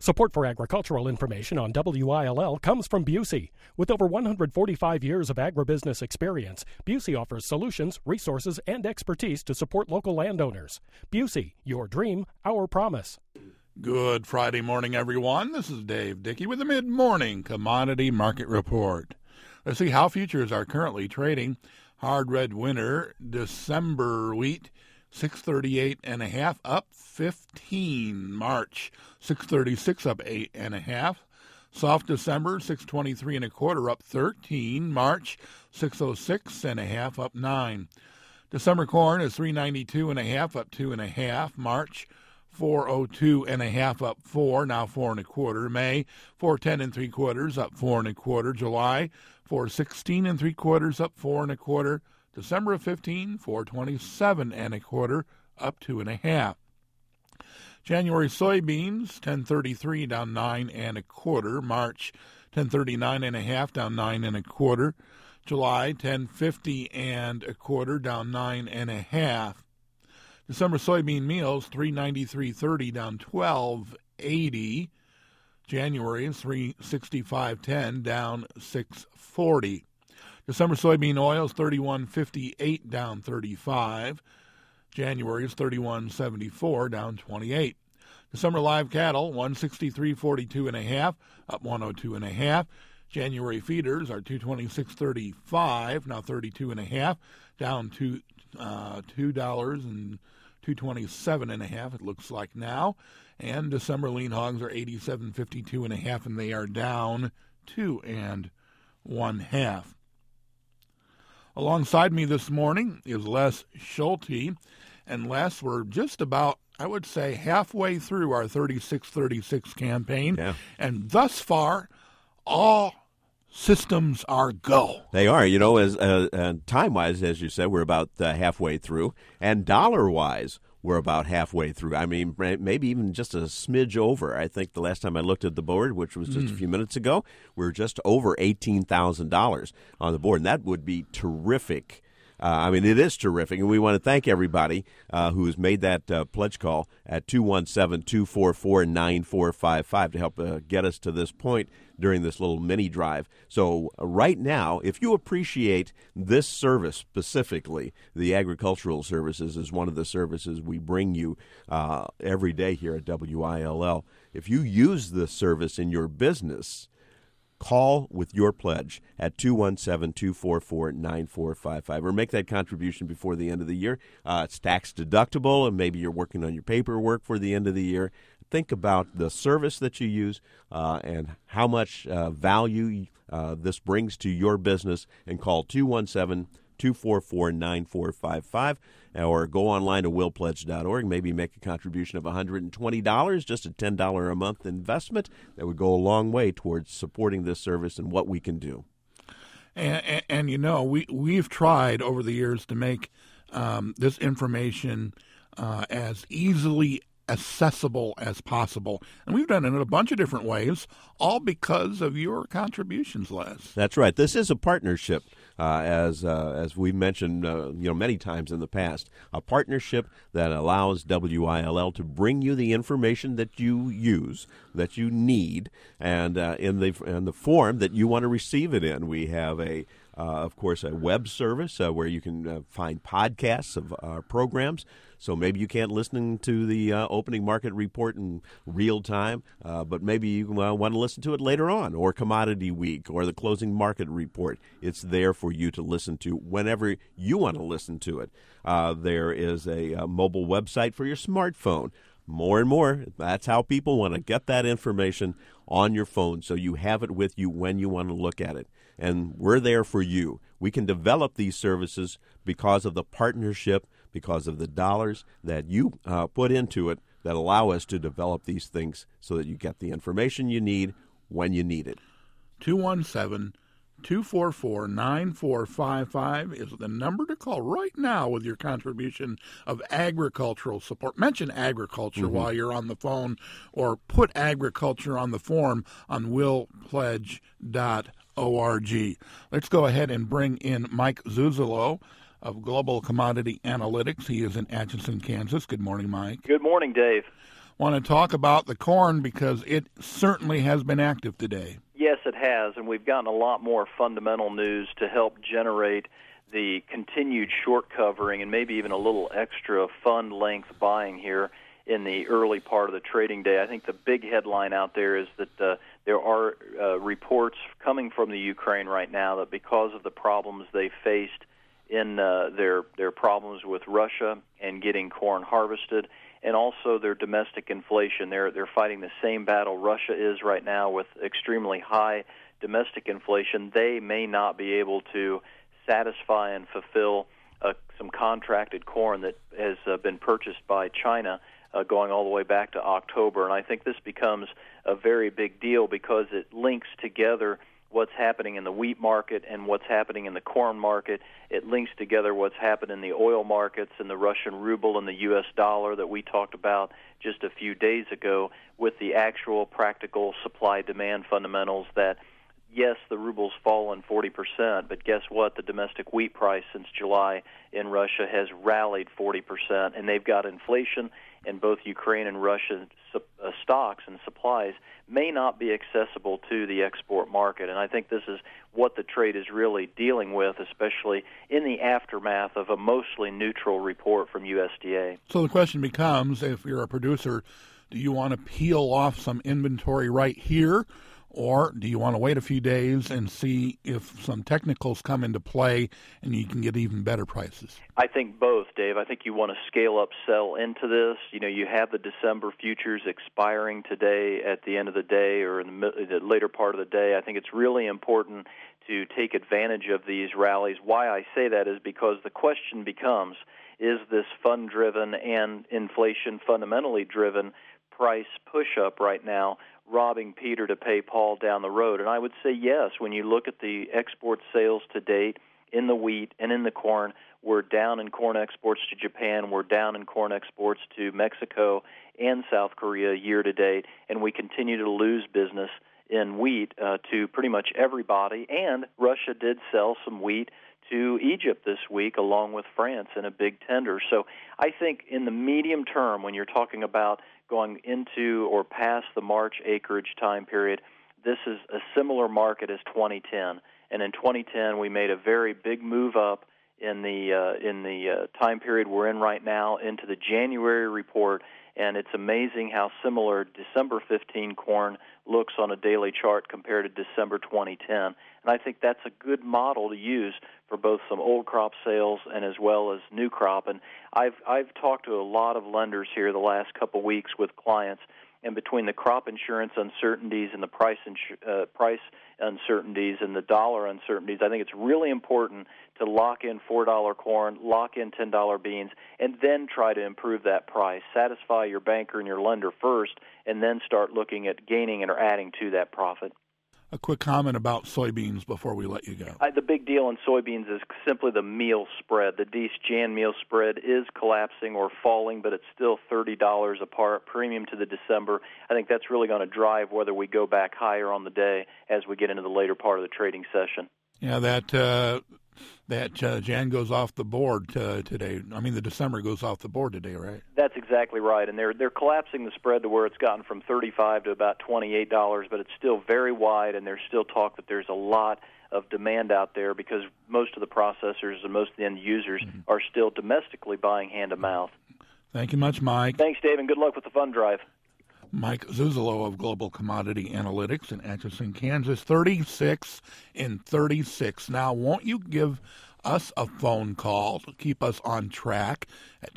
Support for agricultural information on WILL comes from Busey. With over 145 years of agribusiness experience, Busey offers solutions, resources, and expertise to support local landowners. Busey, your dream, our promise. Good Friday morning, everyone. This is Dave Dickey with the Mid-Morning Commodity Market Report. Let's see how futures are currently trading. Hard red winter, December wheat, 638.5 up 15. March 636 up 8.5. Soft December 623.25 up 13. March 606.5 up 9. December corn is 392.5 up 2.5. March 402.5 up 4, now 4.25. May 410.75 up 4.25. July 416.75 up 4.25. December of 15, 427.25 up 2.5. January soybeans 1033 down 9.25. March 1039.5 down 9.25. July 1050.25 down 9.5. December soybean meals 393.30 down 12.80. January is 365.10 down 6.40. December soybean oils 31.58 down 35. January is 31.74 down 28. December live cattle 163.42.5 up 102.5. January feeders are 226.35 now 32.5 down to $2 and 227.5 it looks like now. And December lean hogs are 87.52.5 and they are down 2 1/2. Alongside me this morning is Les Schulte. And Les, we're just about, I would say, halfway through our 36-36 campaign. Yeah. And thus far, all systems are go. They are. You know, as time-wise, as you said, we're about halfway through. And dollar-wise, we're about halfway through. I mean, maybe even just a smidge over. I think the last time I looked at the board, which was just a few minutes ago, we were just over $18,000 on the board. And that would be terrific. I mean, it is terrific, and we want to thank everybody who's made that pledge call at 217-244-9455 to help get us to this point during this little mini drive. So right now, if you appreciate this service specifically, the agricultural services is one of the services we bring you every day here at WILL. If you use this service in your business, call with your pledge at 217-244-9455 or make that contribution before the end of the year. It's tax deductible, and maybe you're working on your paperwork for the end of the year. Think about the service that you use and how much value this brings to your business, and call 217-244-9455 or go online to willpledge.org. Maybe make a contribution of $120, just a $10 a month investment. That would go a long way towards supporting this service and what we can do. And you know, we've tried over the years to make this information as easily accessible as possible. And we've done it in a bunch of different ways, all because of your contributions, Les. That's right. This is a partnership, as we've mentioned many times in the past, a partnership that allows WILL to bring you the information that you use, that you need, and in the form that you want to receive it in. We have of course, a web service where you can find podcasts of our programs. So maybe you can't listen to the opening market report in real time, but maybe you want to listen to it later on, or Commodity Week, or the closing market report. It's there for you to listen to whenever you want to listen to it. There is a mobile website for your smartphone. More and more, that's how people want to get that information on your phone, so you have it with you when you want to look at it. And we're there for you. We can develop these services because of the partnership, because of the dollars that you put into it that allow us to develop these things so that you get the information you need when you need it. 217-244-9455 is the number to call right now with your contribution of agricultural support. Mention agriculture while you're on the phone, or put agriculture on the form on willpledge.org. Let's go ahead and bring in Mike Zuzolo of Global Commodity Analytics. He is in Atchison, Kansas. Good morning, Mike. Good morning, Dave. want to talk about the corn because it certainly has been active today. Yes, it has, and we've gotten a lot more fundamental news to help generate the continued short covering and maybe even a little extra fund length buying here in the early part of the trading day. I think the big headline out there is that there are reports coming from the Ukraine right now that because of the problems they faced in their problems with Russia and getting corn harvested, and also their domestic inflation. They're fighting the same battle Russia is right now with extremely high domestic inflation. They may not be able to satisfy and fulfill some contracted corn that has been purchased by China going all the way back to October. And I think this becomes a very big deal because it links together what's happening in the wheat market and what's happening in the corn market. It links together what's happened in the oil markets and the Russian ruble and the U.S. dollar that we talked about just a few days ago with the actual practical supply-demand fundamentals that, yes, the ruble's fallen 40%, but guess what? The domestic wheat price since July in Russia has rallied 40%, and they've got inflation, and both Ukraine and Russian stocks and supplies may not be accessible to the export market. And I think this is what the trade is really dealing with, especially in the aftermath of a mostly neutral report from USDA. So the question becomes, if you're a producer, do you want to peel off some inventory right here, or do you want to wait a few days and see if some technicals come into play and you can get even better prices? I think both, Dave. I think you want to scale up, sell into this. You know, you have the December futures expiring today at the end of the day or in the later part of the day. I think it's really important to take advantage of these rallies. Why I say that is because the question becomes, is this fund-driven and inflation fundamentally driven price push-up right now robbing Peter to pay Paul down the road? And I would say yes. When you look at the export sales to date in the wheat and in the corn, we're down in corn exports to Japan, we're down in corn exports to Mexico and South Korea year to date, and we continue to lose business in wheat to pretty much everybody. And Russia did sell some wheat to Egypt this week along with France in a big tender. So I think in the medium term, when you're talking about going into or past the March acreage time period, this is a similar market as 2010. And in 2010, we made a very big move up in the time period we're in right now into the January report, and it's amazing how similar December 15 corn looks on a daily chart compared to December 2010. And I think that's a good model to use for both some old crop sales and as well as new crop. And I've talked to a lot of lenders here the last couple of weeks with clients, and between the crop insurance uncertainties and the price uncertainties and the dollar uncertainties, I think it's really important to lock in $4 corn, lock in $10 beans, and then try to improve that price. Satisfy your banker and your lender first, and then start looking at gaining or adding to that profit. A quick comment about soybeans before we let you go. The big deal in soybeans is simply the meal spread. The Dees-Jan meal spread is collapsing or falling, but it's still $30 apart, premium to the December. I think that's really going to drive whether we go back higher on the day as we get into the later part of the trading session. Yeah, that Jan goes off the board today. I mean, the December goes off the board today, right? That's exactly right, and they're collapsing the spread to where it's gotten from $35 to about $28, but it's still very wide, and there's still talk that there's a lot of demand out there because most of the processors and most of the end users are still domestically buying hand to mouth. Thank you much, Mike. Thanks, Dave, and good luck with the fund drive. Mike Zuzolo of Global Commodity Analytics in Atchison, Kansas, 36 in 36. Now, won't you give us a phone call to keep us on track at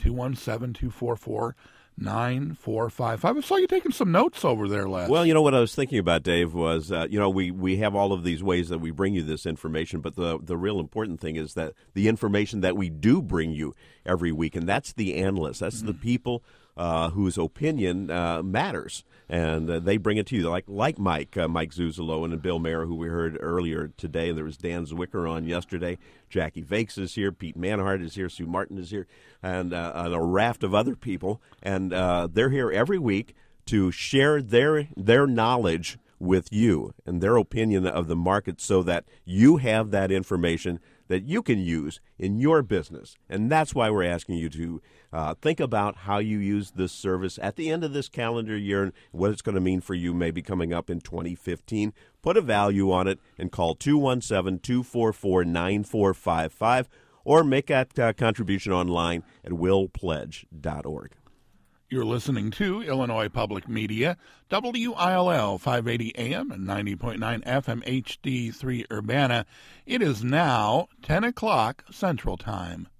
217-244-9455? I saw you taking some notes over there, Les. Well, you know what I was thinking about, Dave, was, we have all of these ways that we bring you this information, but the real important thing is that the information that we do bring you every week, and that's the analysts. That's the people whose opinion matters, and they bring it to you, like Mike Zuzolo and Bill Mayer, who we heard earlier today. There was Dan Zwicker on yesterday. Jackie Vakes is here. Pete Manhart is here. Sue Martin is here, and a raft of other people. And they're here every week to share their knowledge with you and their opinion of the market so that you have that information that you can use in your business. And that's why we're asking you to think about how you use this service at the end of this calendar year and what it's going to mean for you maybe coming up in 2015. Put a value on it and call 217-244-9455 or make that contribution online at willpledge.org. You're listening to Illinois Public Media, WILL 580 AM and 90.9 FM HD3 Urbana. It is now 10 o'clock Central Time.